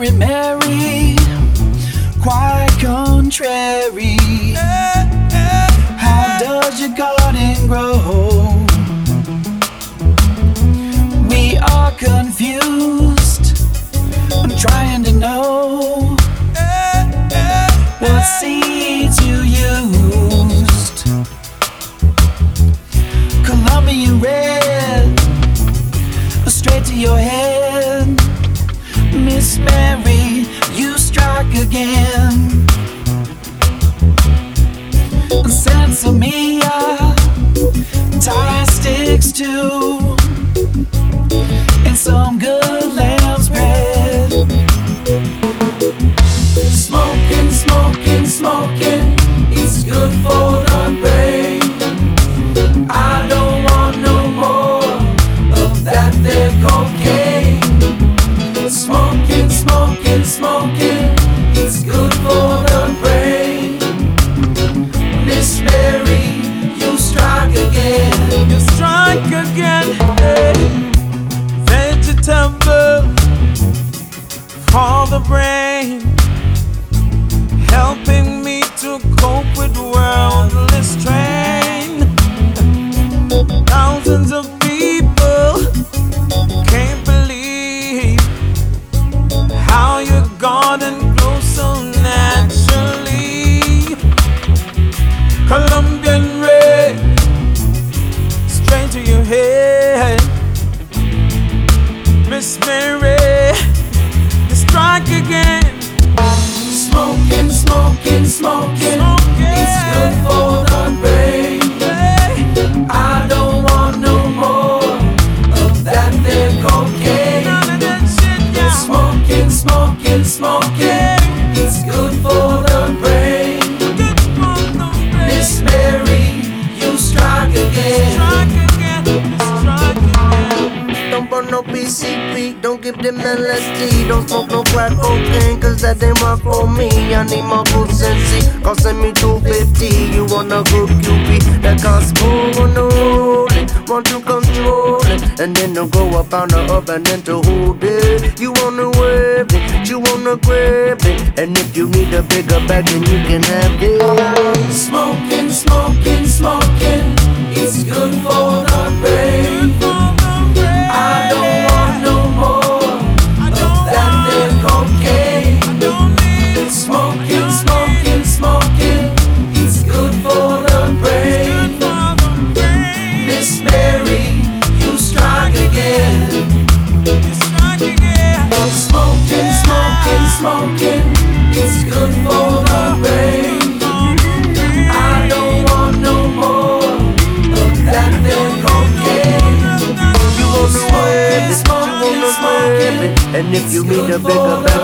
Mary, Mary, quite contrary. How does your garden grow? We are confused. I'm trying to know what seeds you used. Colombian red, straight to your head. Miss Mary, you strike again. Sansamia, tie sticks too, and some good lamb spread. Smoking, smoking, smoking, it's good for the brain. I don't want no more of that there cocaine. Smoking, smoking, smoking, it's good for the brain. Miss Mary, you strike again. You strike again, hey. Vegetable for the brain, helping me to cope with worldly strain. Thousands of people can't believe how your garden grows so naturally. Colombian red, straight to your head. Miss Mary, you strike again. Smoking, smoking, smoking, it's good for the brain. I don't want no more of that there cocaine. Smoking, smoking, smoking, it's good for the brain. Miss Mary, you strike again. Don't burn no PCP, don't give them LSD. Don't smoke no crack cocaine, cause that ain't work for me. I need my good sensi, costing me $250. You want a good QP that costs more on the rolling. Want to control it, and then don't go up on the up and then to hold it. You wanna whip it, you wanna grab it, and if you need a bigger bag, then you can have it. Smoking, smoking, smoking, it's good for the brain. I don't want no more of that there cocaine. Smoking, smoking, smoking, it's good for the brain. Miss Mary, you strike again. Smoking, smoking, smoking, it's good for the brain. I don't want no more of that there cocaine. Smoking, smoking, smoking, and if you need a bigger bag,